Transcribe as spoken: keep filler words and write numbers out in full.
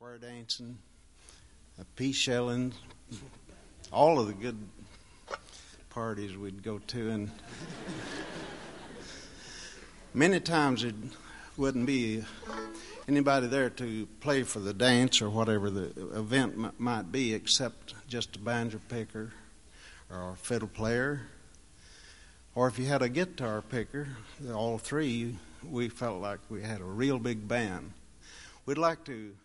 square dancing, uh, pea shelling, all of the good parties we'd go to, and many times it wouldn't be anybody there to play for the dance or whatever the event m- might be, except just a banjo picker or a fiddle player, or if you had a guitar picker, all three, we felt like we had a real big band. We'd like to